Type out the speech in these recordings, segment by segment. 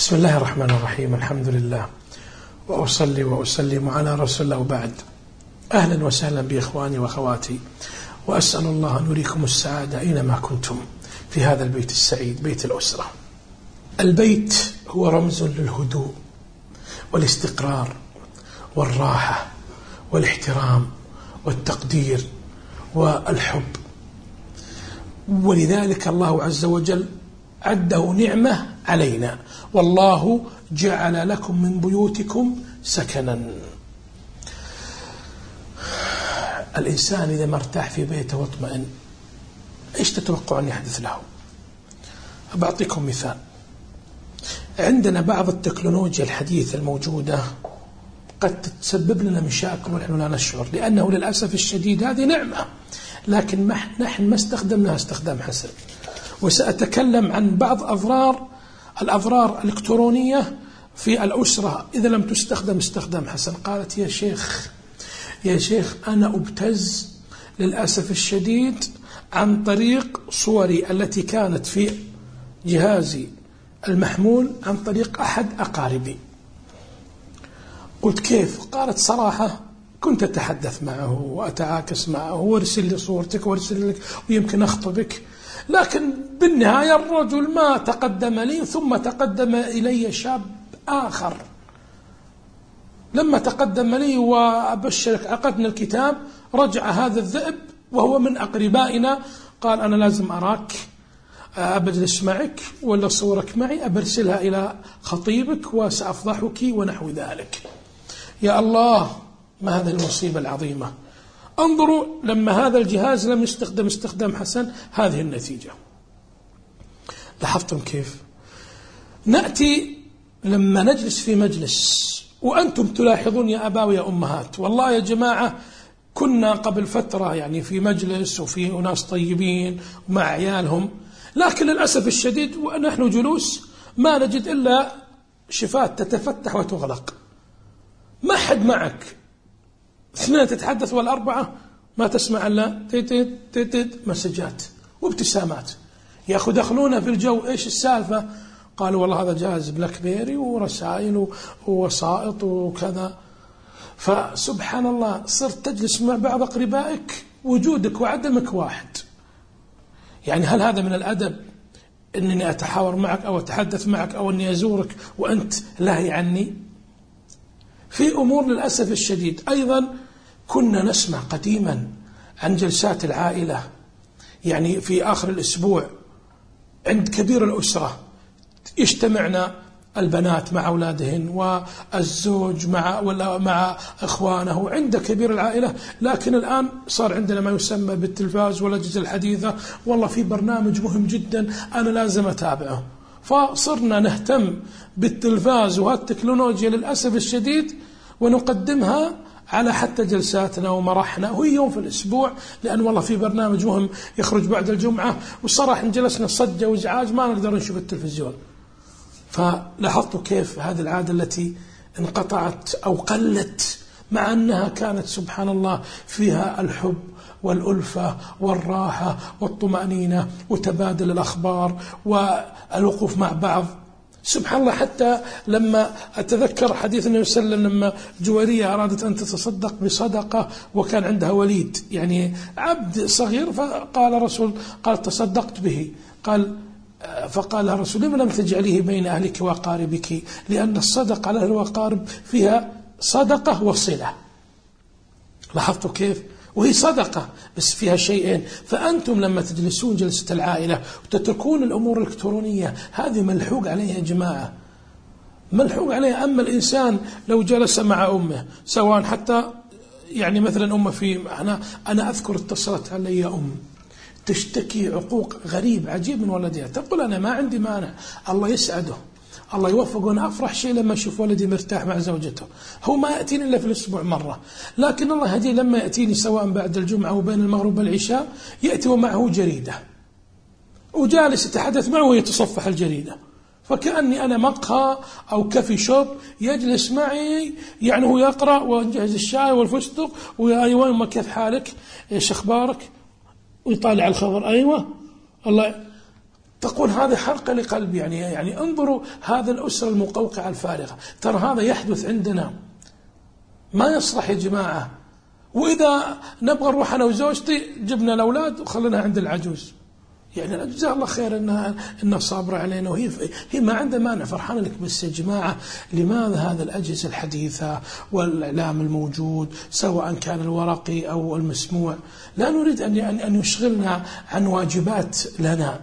بسم الله الرحمن الرحيم. الحمد لله وأصلي وأسلم على رسول الله وبعد. أهلا وسهلا بإخواني وأخواتي، وأسأل الله أن يريكم السعادة أينما كنتم في هذا البيت السعيد، بيت الأسرة. البيت هو رمز للهدوء والاستقرار والراحة والاحترام والتقدير والحب، ولذلك الله عز وجل عده نعمة علينا: والله جعل لكم من بيوتكم سكنا. الإنسان إذا ما ارتاح في بيته واطمئن، إيش تتوقع أن يحدث له؟ أعطيكم مثال. عندنا بعض التكنولوجيا الحديثة الموجودة قد تسبب لنا مشاكل ونحن لا نشعر، لأنه للأسف الشديد هذه نعمة، لكن نحن ما استخدمناها استخدام حسن. وسأتكلم عن بعض الأضرار الإلكترونية في الأسرة إذا لم تستخدم استخدام حسن. قالت: يا شيخ أنا أبتز للأسف الشديد عن طريق صوري التي كانت في جهازي المحمول عن طريق أحد أقاربي. قلت: كيف؟ قالت: صراحة كنت أتحدث معه وأتعاكس معه وارسل لي صورتك وارسل لك ويمكن أخطبك، لكن بالنهاية الرجل ما تقدم لي، ثم تقدم إلي شاب آخر. لما تقدم لي وأبشرك عقدنا الكتاب، رجع هذا الذئب وهو من أقربائنا، قال: أنا لازم أراك، أبجلس معك ولا صورك معي، أبرسلها إلى خطيبك وسأفضحك ونحو ذلك. يا الله، ما هذه المصيبة العظيمة! انظروا، لما هذا الجهاز لم يستخدم استخدام حسن، هذه النتيجة. لاحظتم كيف؟ نأتي لما نجلس في مجلس، وأنتم تلاحظون يا أبا ويا أمهات، والله يا جماعة كنا قبل فترة يعني في مجلس وفي ناس طيبين ومع عيالهم، لكن للأسف الشديد ونحن جلوس ما نجد إلا شفات تتفتح وتغلق، ما حد معك، اثنين تتحدث والأربعة ما تسمع إلا مسجات وابتسامات. يا أخو دخلونا في الجو، إيش السالفة؟ قالوا: والله هذا جهاز بلاك بيري ورسائل ووسائط وكذا. فسبحان الله، صرت تجلس مع بعض أقربائك وجودك وعدمك واحد. يعني هل هذا من الأدب أنني أتحاور معك أو أتحدث معك أو أني أزورك وأنت لاهي عني؟ في أمور للأسف الشديد. أيضا كنا نسمع قديما عن جلسات العائلة، يعني في آخر الأسبوع عند كبير الأسرة يجتمعنا البنات مع أولادهن والزوج مع إخوانه عند كبير العائلة. لكن الآن صار عندنا ما يسمى بالتلفاز والأجهزة الحديثة، والله في برنامج مهم جدا أنا لازم أتابعه، فصرنا نهتم بالتلفاز وهالتكنولوجيا للأسف الشديد، ونقدمها على حتى جلساتنا ومرحنا، وهي يوم في الأسبوع، لأن والله في برنامج مهم يخرج بعد الجمعة، وصراحة جلسنا صجة وإزعاج ما نقدر نشوف التلفزيون. فلاحظتوا كيف هذه العادة التي انقطعت أو قلت، مع أنها كانت سبحان الله فيها الحب والألفة والراحة والطمأنينة وتبادل الأخبار والوقوف مع بعض. سبحان الله، حتى لما أتذكر حديث النبي صلى الله عليه وسلم لما جويرية أرادت أن تتصدق بصدقة وكان عندها وليد يعني عبد صغير، فقال رسول قال: تصدقت به. فقال لها الرسول: لما لم تجعليه بين أهلك وأقاربك؟ لأن الصدقة على الأهل والأقارب فيها صدقة وصلة. لاحظتوا كيف؟ وهي صدقة بس فيها شيئين. فأنتم لما تجلسون جلسة العائلة وتتركون الأمور الإلكترونية، هذه ملحوق عليها يا جماعة، ملحوق عليها. أما الإنسان لو جلس مع أمه، سواء حتى يعني مثلا أمه أنا أذكر اتصلت علي أم تشتكي عقوق غريب عجيب من ولدها، تقول: أنا ما عندي مانع، الله يسعده، الله يوفقه، وأنا أفرح شيء لما أشوف ولدي مرتاح مع زوجته، هو ما يأتيني إلا في الأسبوع مرة، لكن الله هدي لما يأتيني سواء بعد الجمعة وبين المغرب والعشاء، يأتي ومعه جريدة وجالس يتحدث معه ويتصفح الجريدة، فكأني أنا مقهى أو كافي شوب، يجلس معي يعني هو يقرأ ونجهز الشاي والفستق وأيوة ما كيف حالك، إيش أخبارك، ويطالع الخبر، أيوة الله. تقول هذا حرقة لقلبي. يعني انظروا هذا الأسرة المقوقعة الفارغة، ترى هذا يحدث عندنا، ما يصلح يا جماعة. وإذا نبغى نروح أنا وزوجتي جبنا الأولاد وخلنا عند العجوز، يعني جزاه الله خير إنها صابرة علينا، وهي ما عندها مانع، فرحانة لك. بس يا جماعة لماذا هذا الأجهزة الحديثة والإعلام الموجود سواء كان الورقي أو المسموع لا نريد أن يشغلنا عن واجبات لنا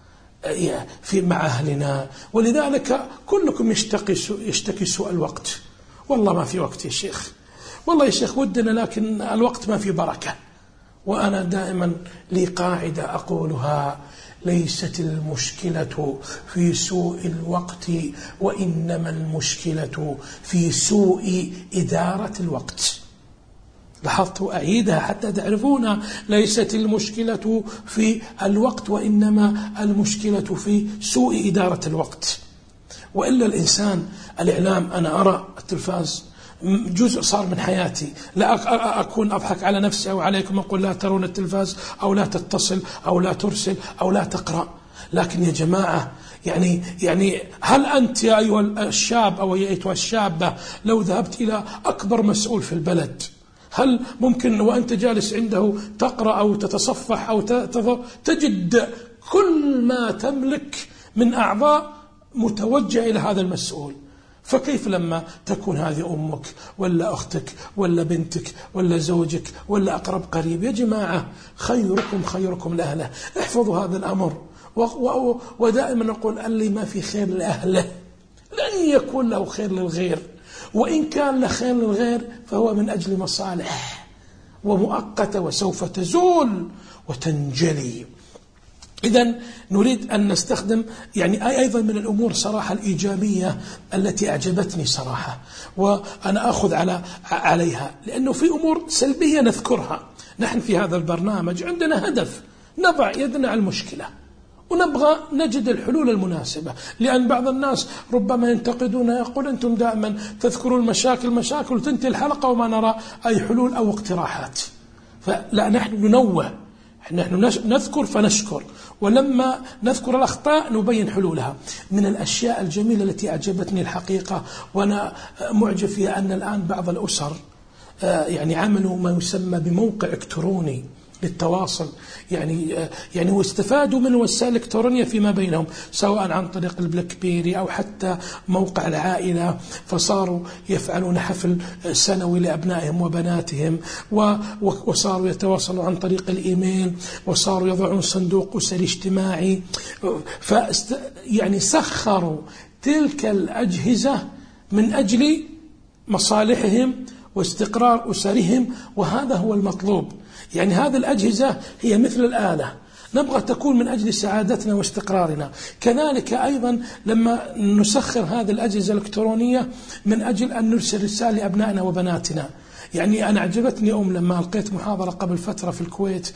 في مع أهلنا؟ ولذلك كلكم يشتكي سوء الوقت. والله ما في وقت يا شيخ، والله يا شيخ ودنا، لكن الوقت ما في بركة. وأنا دائما لي قاعدة أقولها: ليست المشكلة في سوء الوقت، وإنما المشكلة في سوء إدارة الوقت. لاحظت أعيدها حتى تعرفون: ليست المشكلة في الوقت، وإنما المشكلة في سوء إدارة الوقت. وإلا الإنسان، الإعلام، أنا أرى التلفاز جزء صار من حياتي، لا أكون أضحك على نفسي أو عليكم أقول لا ترون التلفاز أو لا تتصل أو لا ترسل أو لا تقرأ. لكن يا جماعة يعني هل أنت يا أيها الشاب أو يا أيتها الشابة لو ذهبت إلى أكبر مسؤول في البلد، هل ممكن وأنت جالس عنده تقرأ أو تتصفح أو تجد كل ما تملك من أعضاء متوجه إلى هذا المسؤول؟ فكيف لما تكون هذه أمك ولا أختك ولا بنتك ولا زوجك ولا أقرب قريب؟ يا جماعة خيركم لأهله. احفظوا هذا الأمر. ودائما نقول: اللي ما في خير لأهله لن يكون له خير للغير، وإن كان له خير للغير فهو من أجل مصالح ومؤقتة وسوف تزول وتنجلي. إذن نريد أن نستخدم أيضا من الأمور صراحة الإيجابية التي أعجبتني صراحة، وأنا أخذ عليها، لأنه في أمور سلبية نذكرها. نحن في هذا البرنامج عندنا هدف: نضع يدنا على المشكلة ونبغى نجد الحلول المناسبة. لأن بعض الناس ربما ينتقدون، يقول: أنتم دائما تذكرون المشاكل وتنتهي الحلقة وما نرى أي حلول أو اقتراحات. فلا، نحن ننوه، نحن نذكر فنشكر، ولما نذكر الأخطاء نبين حلولها. من الأشياء الجميلة التي أعجبتني الحقيقة وأنا معجب فيها أن الآن بعض الأسر عملوا ما يسمى بموقع إلكتروني للتواصل، واستفادوا من وسائل إلكترونية فيما بينهم، سواء عن طريق البلاك بيري أو حتى موقع العائلة. فصاروا يفعلون حفل سنوي لأبنائهم وبناتهم، وصاروا يتواصلوا عن طريق الإيميل، وصاروا يضعون صندوق أسري اجتماعي. سخروا تلك الأجهزة من أجل مصالحهم واستقرار أسرهم، وهذا هو المطلوب. هذه الأجهزة هي مثل الآلة، نبغى تكون من أجل سعادتنا واستقرارنا. كذلك أيضا لما نسخر هذه الأجهزة الإلكترونية من أجل أن نرسل رسالة لأبنائنا وبناتنا. أنا أعجبتني لما ألقيت محاضرة قبل فترة في الكويت،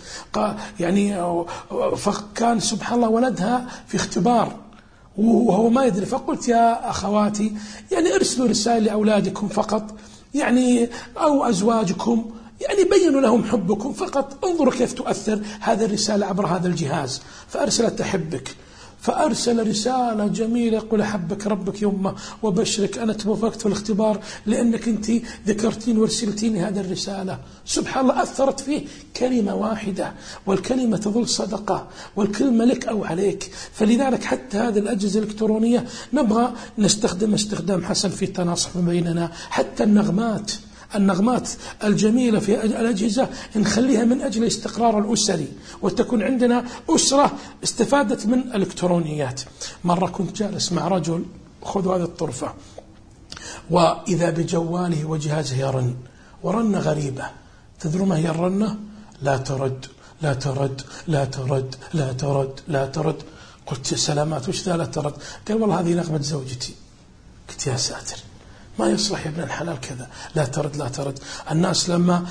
فكان سبحان الله ولدها في اختبار وهو ما يدري، فقلت: يا أخواتي ارسلوا رسائل لأولادكم فقط، أو أزواجكم، بينوا لهم حبكم فقط. انظروا كيف تؤثر هذه الرسالة عبر هذا الجهاز. فأرسلت: أحبك. فأرسل رسالة جميلة يقول: أحبك ربك يمه وبشرك، أنا توفقت في الاختبار لأنك أنت ذكرتين وارسلتيني هذه الرسالة. سبحان الله، أثرت فيه كلمة واحدة، والكلمة تظل صدقة، والكلمة لك أو عليك. فلذلك حتى هذه الأجهزة الإلكترونية نبغى نستخدم استخدام حسن في التناصح بيننا. حتى النغمات الجميلة في الأجهزة نخليها من أجل الاستقرار الأسري، وتكون عندنا أسرة استفادت من الإلكترونيات. مرة كنت جالس مع رجل، خذوا هذه الطرفة، وإذا بجواله وجهازه يرن، ورنة غريبة. تدروا ما هي الرنة؟ لا ترد لا ترد لا ترد لا ترد لا ترد. قلت: يا سلامات، وش ذا لا ترد؟ قال: والله هذه نغمة زوجتي. قلت: يا ساتر، ما يصلح يا ابن الحلال كذا، لا ترد لا ترد. الناس لما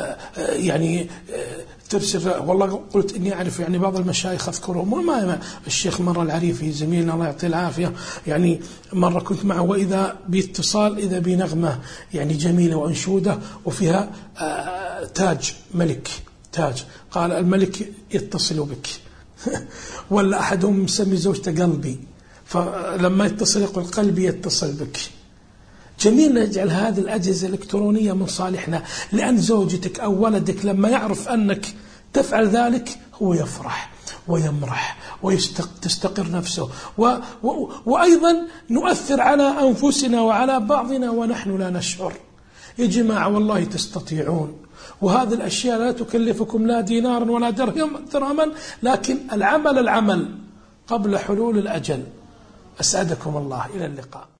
ترسل، والله قلت إني أعرف بعض المشايخ أذكرهم، وما الشيخ مرة العريفي زميلنا الله يعطيه العافية، مرة كنت معه وإذا باتصال إذا بنغمة جميلة وأنشودة وفيها تاج ملك، تاج. قال: الملك يتصل بك. ولا أحدهم مسمي زوجته قلبي، فلما يتصل يقول قلبي يتصل بك. جميل نجعل هذه الأجهزة الإلكترونية من صالحنا، لأن زوجتك أو ولدك لما يعرف أنك تفعل ذلك هو يفرح ويمرح وتستقر نفسه، وأيضا نؤثر على أنفسنا وعلى بعضنا ونحن لا نشعر. يا جماعة والله تستطيعون، وهذه الأشياء لا تكلفكم لا دينارا ولا درهما، لكن العمل قبل حلول الأجل. أسعدكم الله، إلى اللقاء.